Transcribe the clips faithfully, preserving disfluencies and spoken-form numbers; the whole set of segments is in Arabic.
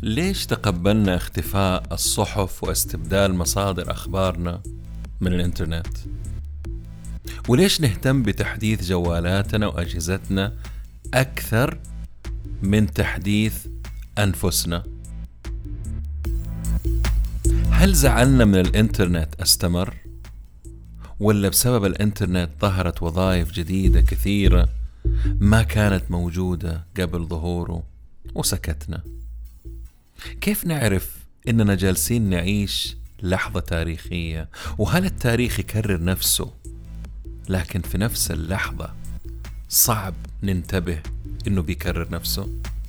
ليش تقبلنا اختفاء الصحف واستبدال مصادر أخبارنا من الإنترنت؟ وليش نهتم بتحديث جوالاتنا وأجهزتنا أكثر من تحديث أنفسنا؟ هل زعلنا من الإنترنت استمر؟ ولا بسبب الإنترنت ظهرت وظائف جديدة كثيرة ما كانت موجودة قبل ظهوره وسكتنا؟ كيف نعرف إننا جالسين نعيش لحظة تاريخية؟ وهل التاريخ يكرر نفسه لكن في نفس اللحظة صعب ننتبه إنه بيكرر نفسه؟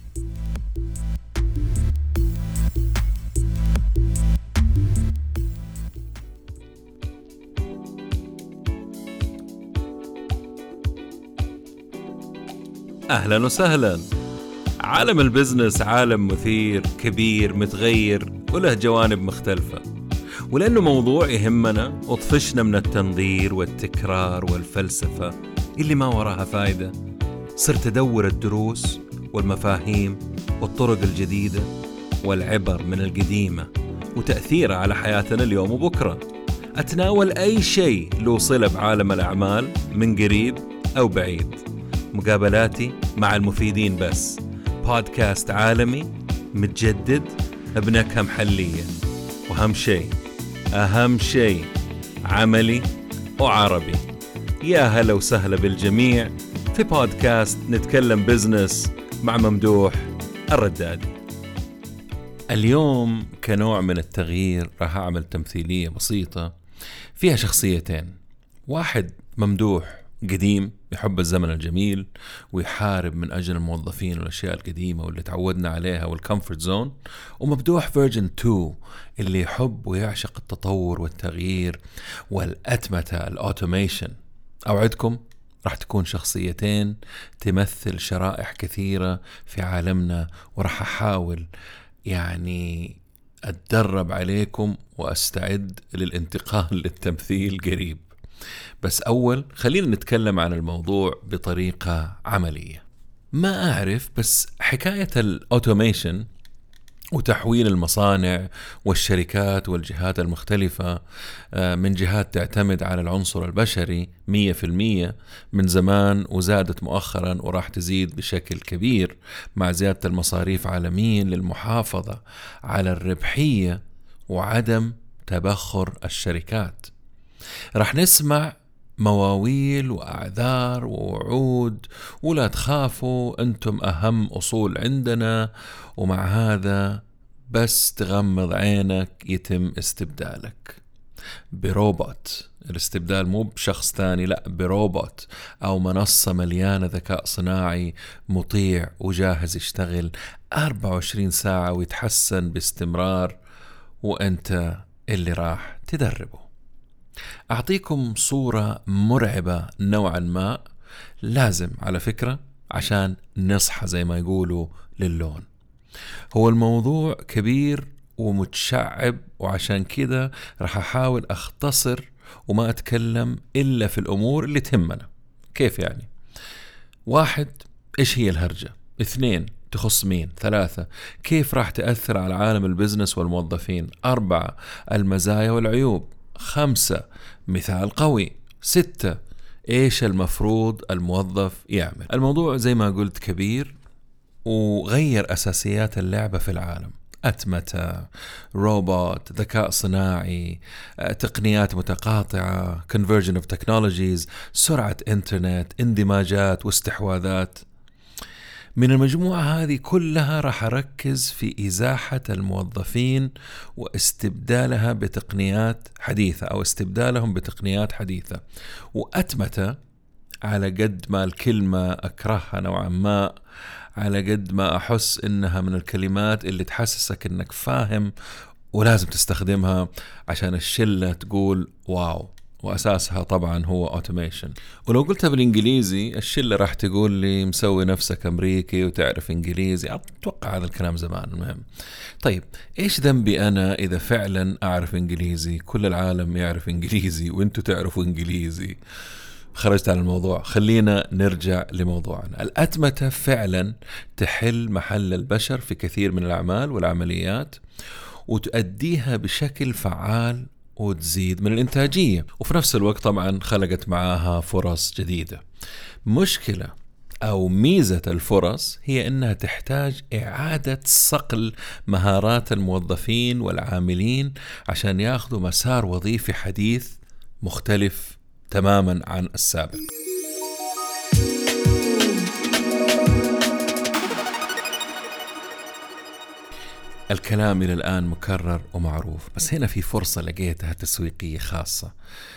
أهلا وسهلا. عالم البزنس عالم مثير كبير متغير وله جوانب مختلفة، ولأنه موضوع يهمنا وطفشنا من التنظير والتكرار والفلسفة اللي ما وراها فايدة، صرت أدور الدروس والمفاهيم والطرق الجديدة والعبر من القديمة وتأثيرها على حياتنا اليوم وبكرة. أتناول أي شيء له صلة بعالم الأعمال من قريب أو بعيد. مقابلاتي مع المفيدين بس. بودكاست عالمي متجدد بنكهة محلية، وأهم شيء أهم شيء عملي وعربي. يا هلا وسهلا بالجميع في بودكاست نتكلم بزنس مع ممدوح الردادي. اليوم كنوع من التغيير راح أعمل تمثيلية بسيطة فيها شخصيتين. واحد ممدوح قديم يحب الزمن الجميل ويحارب من أجل الموظفين والأشياء القديمة واللي تعودنا عليها والكمفورت زون، وممدوح فيرجن تو اللي يحب ويعشق التطور والتغيير والأتمتة الأوتوميشن. أوعدكم راح تكون شخصيتين تمثل شرائح كثيرة في عالمنا، وراح أحاول يعني أتدرب عليكم وأستعد للانتقال للتمثيل قريب. بس أول خلينا نتكلم عن الموضوع بطريقة عملية. ما أعرف، بس حكاية الأوتوميشن وتحويل المصانع والشركات والجهات المختلفة من جهات تعتمد على العنصر البشري مية في المية من زمان، وزادت مؤخرا وراح تزيد بشكل كبير مع زيادة المصاريف عالميا للمحافظة على الربحية وعدم تبخر الشركات. رح نسمع مواويل وأعذار ووعود ولا تخافوا أنتم أهم أصول عندنا، ومع هذا بس تغمض عينك يتم استبدالك بروبوت. الاستبدال مو بشخص ثاني، لا، بروبوت أو منصة مليانة ذكاء صناعي مطيع وجاهز يشتغل أربعة وعشرين ساعة ويتحسن باستمرار، وأنت اللي راح تدربه. أعطيكم صورة مرعبة نوعا ما، لازم على فكرة عشان نصحى زي ما يقولوا للون. هو الموضوع كبير ومتشعب، وعشان كده راح أحاول أختصر وما أتكلم إلا في الأمور اللي تهمنا. كيف يعني؟ واحد، إيش هي الهرجة؟ اثنين، تخص مين؟ ثلاثة، كيف راح تأثر على عالم البزنس والموظفين؟ أربعة، المزايا والعيوب. خمسة، مثال قوي. ستة، إيش المفروض الموظف يعمل؟ الموضوع زي ما قلت كبير وغير أساسيات اللعبة في العالم. أتمتة، روبوت، ذكاء صناعي، تقنيات متقاطعة، conversion of technologies، سرعة إنترنت، اندماجات واستحواذات. من المجموعة هذه كلها راح أركز في إزاحة الموظفين واستبدالها بتقنيات حديثة أو استبدالهم بتقنيات حديثة. وأتمتة على قد ما الكلمة أكرهها نوعا ما، على قد ما أحس إنها من الكلمات اللي تحسسك إنك فاهم ولازم تستخدمها عشان الشلة تقول واو، وأساسها طبعا هو automation. ولو قلتها بالإنجليزي الشلة راح تقول لي مسوي نفسك أمريكي وتعرف إنجليزي. أتوقع هذا الكلام زمان. المهم، طيب إيش ذنبي أنا إذا فعلا أعرف إنجليزي؟ كل العالم يعرف إنجليزي وإنتوا تعرفوا إنجليزي، خرجت عن الموضوع، خلينا نرجع لموضوعنا. الأتمتة فعلا تحل محل البشر في كثير من الأعمال والعمليات، وتؤديها بشكل فعال وتزيد من الإنتاجية، وفي نفس الوقت طبعا خلقت معاها فرص جديدة. مشكلة أو ميزة الفرص هي أنها تحتاج إعادة صقل مهارات الموظفين والعاملين عشان ياخذوا مسار وظيفي حديث مختلف تماما عن السابق. الكلام إلى الآن مكرر ومعروف، بس هنا في فرصة لقيتها تسويقية خاصة.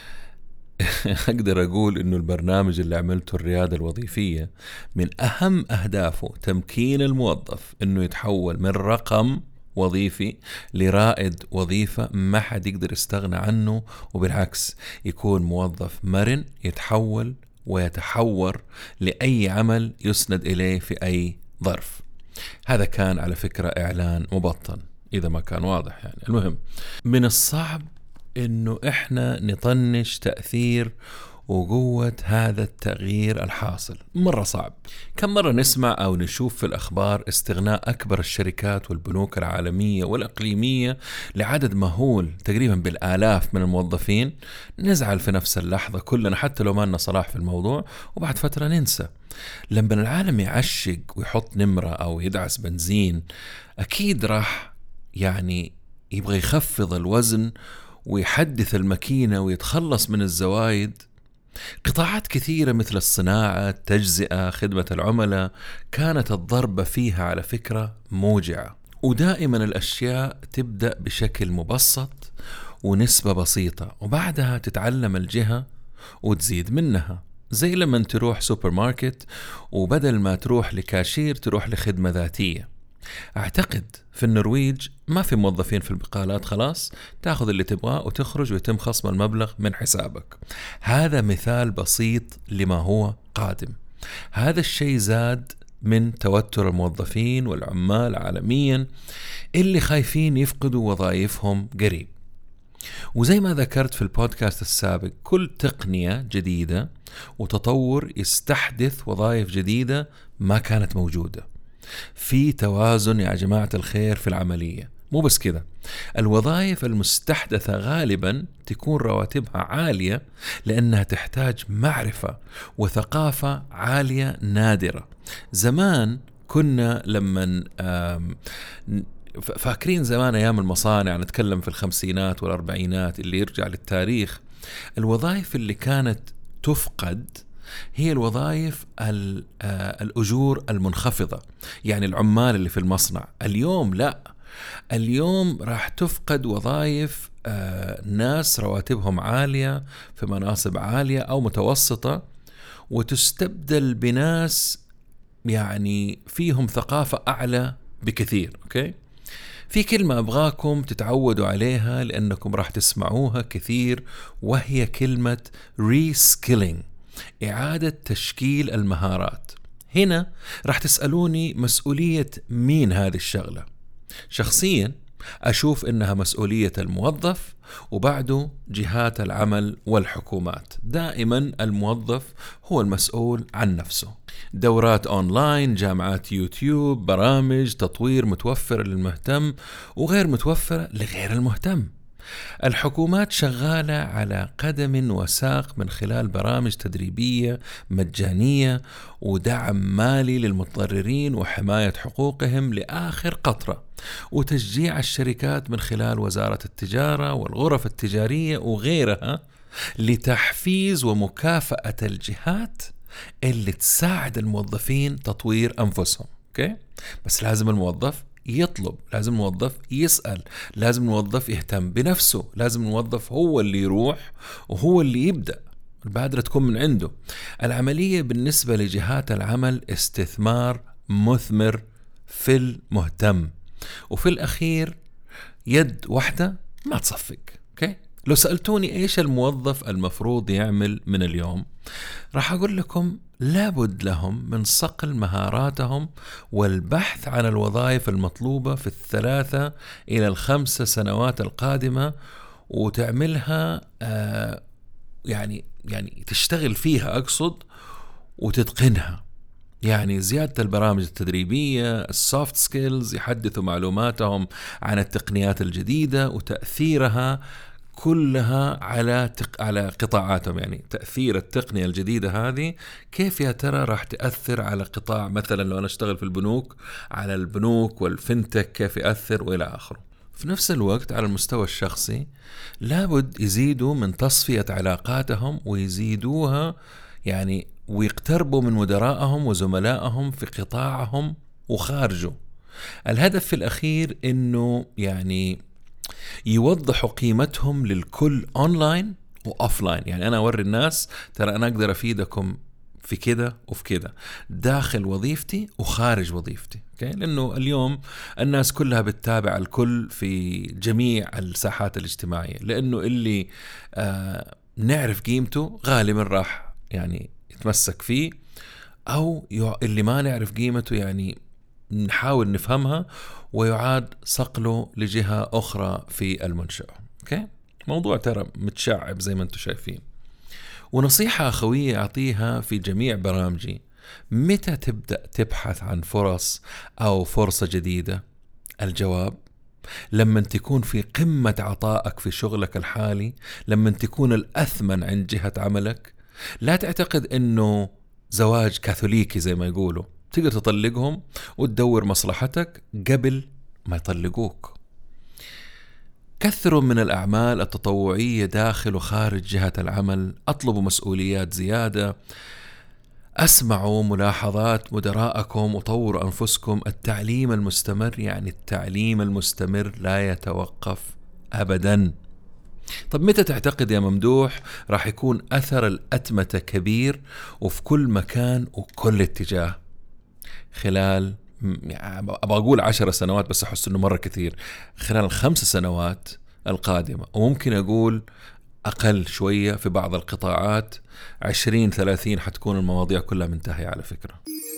أقدر أقول إنه البرنامج اللي عملته الريادة الوظيفية من أهم أهدافه تمكين الموظف إنه يتحول من رقم وظيفي لرائد وظيفة ما حد يقدر يستغنى عنه، وبالعكس يكون موظف مرن يتحول ويتحور لأي عمل يسند إليه في أي ظرف. هذا كان على فكرة إعلان مبطن إذا ما كان واضح يعني. المهم، من الصعب إنه إحنا نطنش تأثير وقوة هذا التغيير الحاصل، مرة صعب. كم مرة نسمع أو نشوف في الأخبار استغناء أكبر الشركات والبنوك العالمية والإقليمية لعدد مهول تقريبا بالآلاف من الموظفين، نزعل في نفس اللحظة كلنا حتى لو ما لنا صلاح في الموضوع، وبعد فترة ننسى. لما العالم يعشق ويحط نمرة أو يدعس بنزين، أكيد راح يعني يبغى يخفض الوزن ويحدث الماكينة ويتخلص من الزوايد. قطاعات كثيرة مثل الصناعة، التجزئة، خدمة العملاء، كانت الضربة فيها على فكرة موجعة. ودائما الأشياء تبدأ بشكل مبسط ونسبة بسيطة، وبعدها تتعلم الجهة وتزيد منها. زي لما تروح سوبر ماركت وبدل ما تروح لكاشير تروح لخدمة ذاتية. أعتقد في النرويج ما في موظفين في البقالات، خلاص تأخذ اللي تبغاه وتخرج ويتم خصم المبلغ من حسابك. هذا مثال بسيط لما هو قادم. هذا الشيء زاد من توتر الموظفين والعمال عالميا اللي خايفين يفقدوا وظائفهم قريب. وزي ما ذكرت في البودكاست السابق، كل تقنية جديدة وتطور يستحدث وظائف جديدة ما كانت موجودة. في توازن يا جماعة الخير في العملية. مو بس كده، الوظائف المستحدثة غالبا تكون رواتبها عالية لأنها تحتاج معرفة وثقافة عالية نادرة. زمان كنا لما فاكرين زمان أيام المصانع، نتكلم في الخمسينات والأربعينات اللي يرجع للتاريخ، الوظائف اللي كانت تفقد هي الوظائف الأجور المنخفضة، يعني العمال اللي في المصنع. اليوم لا، اليوم راح تفقد وظائف ناس رواتبهم عالية في مناصب عالية أو متوسطة، وتستبدل بناس يعني فيهم ثقافة أعلى بكثير. أوكي؟ في كلمة أبغاكم تتعودوا عليها لأنكم راح تسمعوها كثير، وهي كلمة reskilling، إعادة تشكيل المهارات. هنا راح تسألوني مسؤولية مين هذه الشغلة؟ شخصيا أشوف إنها مسؤولية الموظف، وبعده جهات العمل والحكومات. دائما الموظف هو المسؤول عن نفسه. دورات أونلاين، جامعات يوتيوب، برامج تطوير متوفرة للمهتم وغير متوفرة لغير المهتم. الحكومات شغالة على قدم وساق من خلال برامج تدريبية مجانية ودعم مالي للمتضررين وحماية حقوقهم لآخر قطرة، وتشجيع الشركات من خلال وزارة التجارة والغرف التجارية وغيرها لتحفيز ومكافأة الجهات اللي تساعد الموظفين تطوير أنفسهم. أوكي؟ بس لازم الموظف يطلب، لازم الموظف يسأل، لازم الموظف يهتم بنفسه، لازم الموظف هو اللي يروح وهو اللي يبدأ، البادرة تكون من عنده. العملية بالنسبة لجهات العمل استثمار مثمر في المهتم، وفي الأخير يد واحدة ما تصفق. أوكي؟ لو سألتوني إيش الموظف المفروض يعمل من اليوم، راح أقول لكم لابد لهم من صقل مهاراتهم والبحث عن الوظائف المطلوبة في الثلاثة إلى الخمسة سنوات القادمة، وتعملها آه يعني يعني تشتغل فيها أقصد وتتقنها. يعني زيادة البرامج التدريبية، السوفت سكيلز، يحدثوا معلوماتهم عن التقنيات الجديدة وتأثيرها كلها على تق... على قطاعاتهم. يعني تأثير التقنية الجديدة هذه كيف يا ترى راح تأثر على قطاع، مثلا لو أنا أشتغل في البنوك، على البنوك والفنتك كيف يأثر وإلى آخره. في نفس الوقت على المستوى الشخصي لابد يزيدوا من تصفية علاقاتهم ويزيدوها، يعني ويقتربوا من مدراءهم وزملائهم في قطاعهم وخارجه. الهدف في الأخير إنه يعني يوضحوا قيمتهم للكل أونلاين وأوفلاين. يعني أنا أوري الناس ترى أنا أقدر أفيدكم في كده وفي كده، داخل وظيفتي وخارج وظيفتي. okay? لأنه اليوم الناس كلها بتتابع الكل في جميع الساحات الاجتماعية، لأنه اللي آه نعرف قيمته غالبا راح يعني يتمسك فيه، أو اللي ما نعرف قيمته يعني نحاول نفهمها ويعاد صقله لجهة أخرى في المنشأة. أوكي؟ موضوع ترى متشعب زي ما أنتم شايفين. ونصيحة أخوية أعطيها في جميع برامجي: متى تبدأ تبحث عن فرص أو فرصة جديدة؟ الجواب: لما تكون في قمة عطائك في شغلك الحالي، لما تكون الأثمن عند جهة عملك. لا تعتقد أنه زواج كاثوليكي زي ما يقولوا تقدر تطلقهم وتدور مصلحتك قبل ما يطلقوك. كثروا من الأعمال التطوعية داخل وخارج جهة العمل، أطلبوا مسؤوليات زيادة، أسمعوا ملاحظات مدراءكم وطوروا أنفسكم. التعليم المستمر، يعني التعليم المستمر لا يتوقف أبدا. طب متى تعتقد يا ممدوح راح يكون أثر الأتمتة كبير وفي كل مكان وكل اتجاه؟ خلال يعني أبغى أقول عشر سنوات بس أحس أنه مرة كثير، خلال الخمس سنوات القادمة، وممكن أقول أقل شوية في بعض القطاعات، عشرين ثلاثين حتكون المواضيع كلها منتهية على فكرة.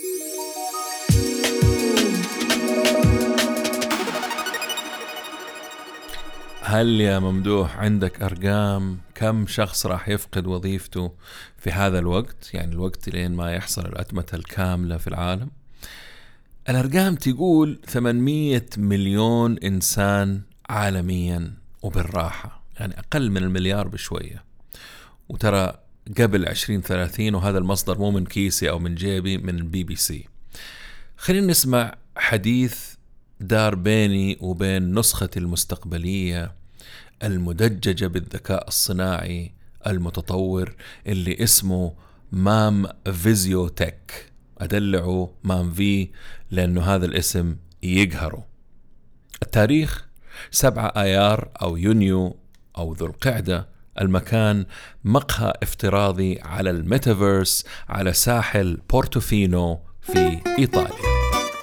هل يا ممدوح عندك أرقام كم شخص راح يفقد وظيفته في هذا الوقت، يعني الوقت لين ما يحصل الأتمتة الكاملة في العالم؟ الأرقام تقول ثمانمية مليون إنسان عالميا، وبالراحة يعني أقل من المليار بشوية. وترى قبل عشرين ثلاثين، وهذا المصدر مو من كيسي أو من جيبي، من البي بي سي. خلينا نسمع حديث دار بيني وبين نسختي المستقبلية المدججة بالذكاء الصناعي المتطور اللي اسمه مام فيزيو تك. أدلعه مام في لأنه هذا الاسم يقهره. التاريخ سبعة آيار أو يونيو أو ذو القعدة. المكان مقهى افتراضي على الميتافيرس على ساحل بورتوفينو في إيطاليا.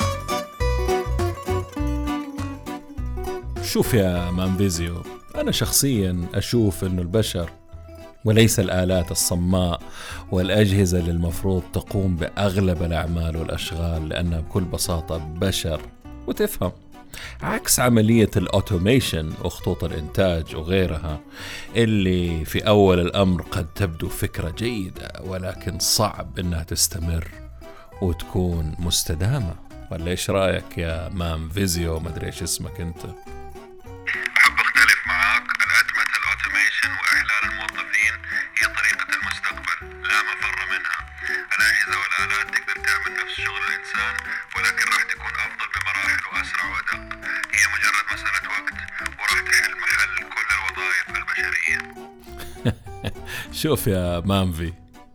شوف يا مام فيزيو، أنا شخصيا أشوف أنه البشر وليس الآلات الصماء والأجهزة اللي المفروض تقوم بأغلب الأعمال والأشغال، لأنها بكل بساطة بشر وتفهم، عكس عملية الأوتوميشن وخطوط الإنتاج وغيرها اللي في أول الأمر قد تبدو فكرة جيدة، ولكن صعب أنها تستمر وتكون مستدامة. ولا إيش رأيك يا مام فيزيو؟ ما أدري إيش اسمك أنت. أحب أختلف معك. الأتمتة الأوتوميشن وإحلال الموظفين هي طريقة المستقبل، لا مفر منها. الأجهزة والآلات تقدر تعمل نفس شغل الإنسان، ولكن راح تكون أفضل بمراحل وأسرع وأدق. هي مجرد مسألة وقت وراح تحل محل كل الوظائف البشرية. شوف يا مامفي،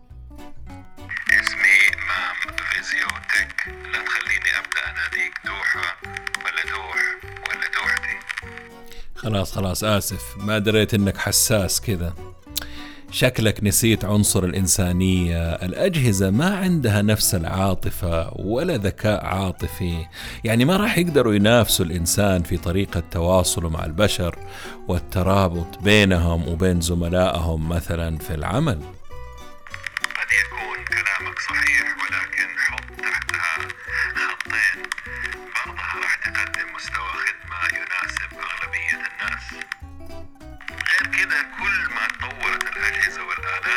اسمي مام فيزيو تك، لا تخليني أبدأ أناديك دوحة ولا دوح ولا دوحتي. خلاص خلاص آسف، ما دريت إنك حساس كذا. شكلك نسيت عنصر الإنسانية. الأجهزة ما عندها نفس العاطفة ولا ذكاء عاطفي، يعني ما راح يقدروا ينافسوا الإنسان في طريقة تواصله مع البشر والترابط بينهم وبين زملائهم مثلا في العمل. قد يكون كلامك صحيح، ولكن حط تحتها خطين. بعضها راح تقدم مستوى خدمة يناسب أغلبية الناس. غير كده كل ما تطورت الأجهزة والآلات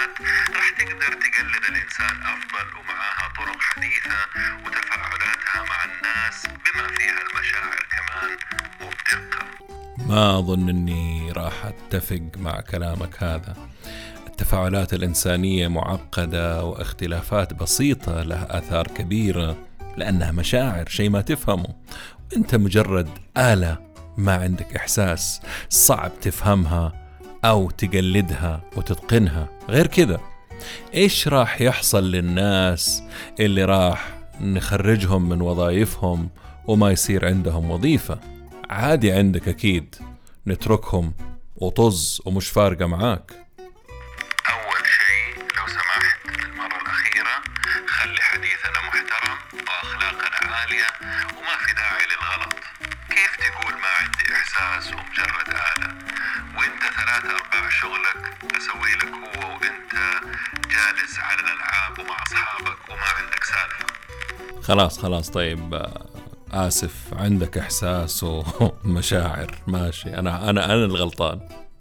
الإنسان أفضل ومعاها طرق حديثة وتفاعلاتها مع الناس بما فيها المشاعر كمان وبدقة. ما أظن أني راح أتفق مع كلامك هذا. التفاعلات الإنسانية معقدة واختلافات بسيطة لها آثار كبيرة، لأنها مشاعر، شيء ما تفهمه. أنت مجرد آلة، ما عندك إحساس، صعب تفهمها أو تقلدها وتتقنها. غير كذا إيش راح يحصل للناس اللي راح نخرجهم من وظائفهم وما يصير عندهم وظيفة؟ عادي عندك أكيد، نتركهم وطز ومش فارقة معاك. أول شيء لو سمحت للمرة الأخيرة خلي حديثنا محترم وأخلاقنا عالية وما في داعي للغلط. كيف تقول ما عندي إحساس ومجرد آلة وإنت ثلاثة أرباع شغلك أسوي لك هو وإنت جالس على الألعاب ومع أصحابك وما عندك سالفة؟ خلاص خلاص طيب، آسف، عندك إحساس ومشاعر، ماشي، أنا أنا أنا الغلطان.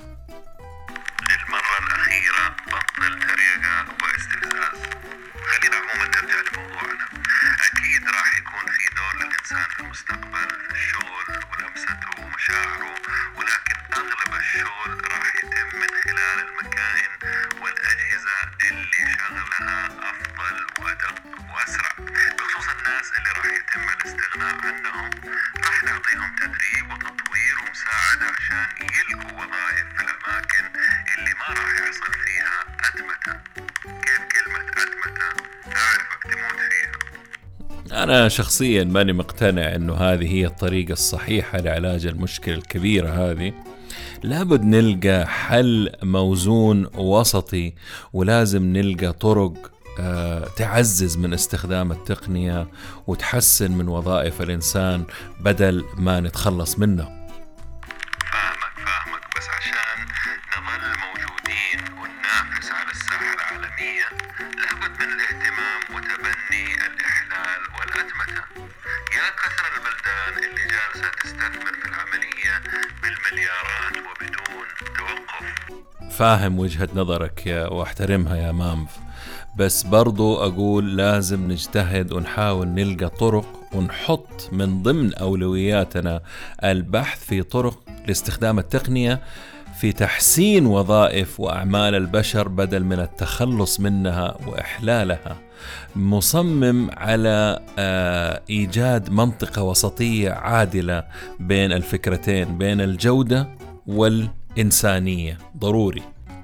للمرة الأخيرة بطل تريقة واستفزاز. خلينا عموما نرجع لموضوعنا. أكيد راح يكون في دور للإنسان في المستقبل في الشغل ولمسته ومشاعره، ولكن أغلب الشغل راح يتم من خلال المكائن والأجهزة اللي شغلها أفضل وأدق وأسرع. بخصوص الناس اللي راح يتم الاستغناء عنهم، راح نعطيهم تدريب وتطوير ومساعدة عشان يلقوا وظائف في الأماكن اللي ما راح يحصل فيها أدمتة. كيف كلمة أدمتة؟ أعرفك تموت فيها. أنا شخصيا ماني مقتنع أنه هذه هي الطريقة الصحيحة لعلاج المشكلة الكبيرة هذه. لابد نلقى حل موزون وسطي، ولازم نلقى طرق أه تعزز من استخدام التقنية وتحسن من وظائف الإنسان بدل ما نتخلص منه. فاهمك فاهمك بس عشان نظل موجودين وننافس على الساحة العالمية لابد من الاهتمام وتبني الإحلال والأدمتة. يا كثر البلدان اللي جالسة تستثمر في العملية بالمليارات وبدون توقف. فاهم وجهة نظرك يا واحترمها يا مامف، بس برضو أقول لازم نجتهد ونحاول نلقى طرق ونحط من ضمن أولوياتنا البحث في طرق لاستخدام التقنية في تحسين وظائف وأعمال البشر بدل من التخلص منها وإحلالها. مصمم على إيجاد منطقة وسطية عادلة بين الفكرتين، بين الجودة والإنسانية. ضروري.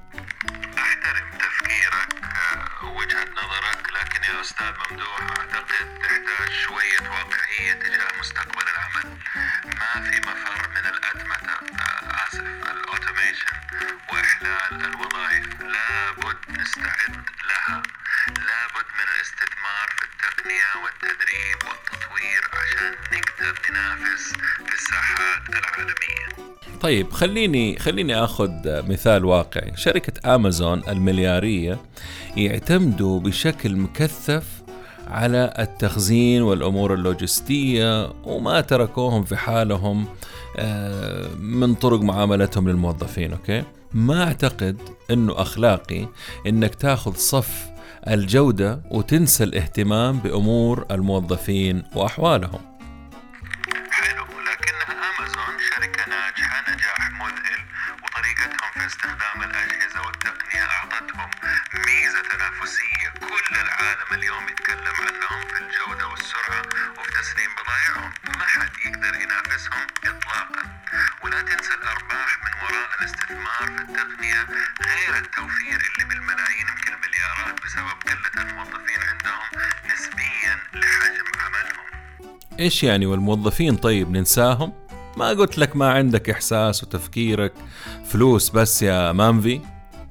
أحترم تفكيرك ووجهة نظرك، لكن يا أستاذ ممدوح أعتقد تحتاج شوية واقعية تجاه مستقبل العمل. ما في مفر من الأدمتة، آسف الأوتوميشن وإحلال الوظائف. لابد نستعد لها. لابد من الاستثمار في التقنية والتدريب والتطوير عشان نقدر ننافس في الساحات العالمية. طيب خليني خليني أخذ مثال واقعي. شركة أمازون المليارية يعتمدوا بشكل مكثف على التخزين والأمور اللوجستية، وما تركوهم في حالهم من طرق معاملتهم للموظفين. أوكي، ما أعتقد أنه أخلاقي أنك تأخذ صف الجودة وتنسى الاهتمام بأمور الموظفين وأحوالهم. حلو، لكنها أمازون شركة ناجحة نجاح مذهل، وطريقتهم في استخدام الأجهزة والتقنية أعطتهم ميزة تنافسية كل العالم اليوم يتكلم عنهم في الجودة والسرعة وفي تسليم بضائعهم. ما حد يقدر ينافسهم إطلاقا. ولا تنسى الأرباح من وراء الاستثمار في التقنية، غير التوفير اللي بالملايين يمكن مليارات بسبب قلة الموظفين عندهم نسبيا لحجم عملهم. إيش يعني والموظفين طيب ننساهم؟ ما قلت لك ما عندك إحساس وتفكيرك فلوس بس يا مامفي؟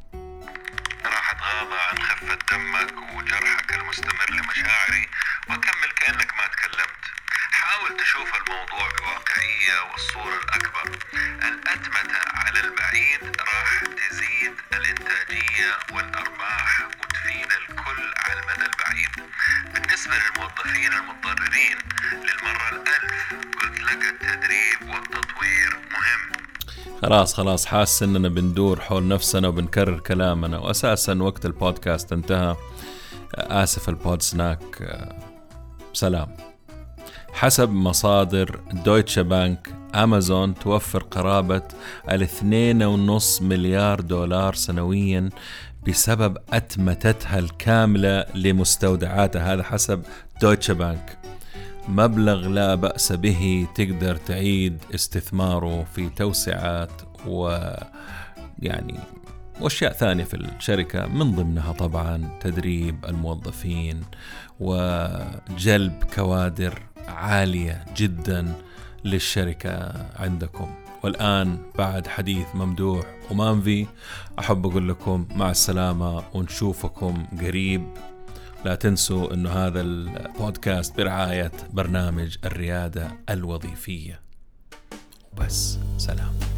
راح أتغاضى عن خفة دمك وجرحك المستمر لمشاعري وأكمل كأنك ما تكلمت. حاول تشوف الموضوع بواقعية والصورة الأكبر. الأدمتة على البعيد راح تزيد الإنتاجية والأرباح وتفيد الكل على المدى البعيد. بالنسبة للموظفين المتضررين للمرة الألف قلت لك التدريب والتطوير مهم. خلاص خلاص حاس إننا بندور حول نفسنا وبنكرر كلامنا، وأساسا وقت البودكاست انتهى. آسف البود سناك. سلام. حسب مصادر دويتشه بانك، أمازون توفر قرابة الاثنين ونص مليار دولار سنويا بسبب أتمتتها الكاملة لمستودعاتها. هذا حسب دويتشه بانك، مبلغ لا بأس به تقدر تعيد استثماره في توسعات ويعني وأشياء ثانية في الشركة، من ضمنها طبعا تدريب الموظفين وجلب كوادر عالية جدا للشركة عندكم. والآن بعد حديث ممدوح ومانفي أحب أقول لكم مع السلامة ونشوفكم قريب. لا تنسوا أنه هذا البودكاست برعاية برنامج الريادة الوظيفية. وبس، سلام.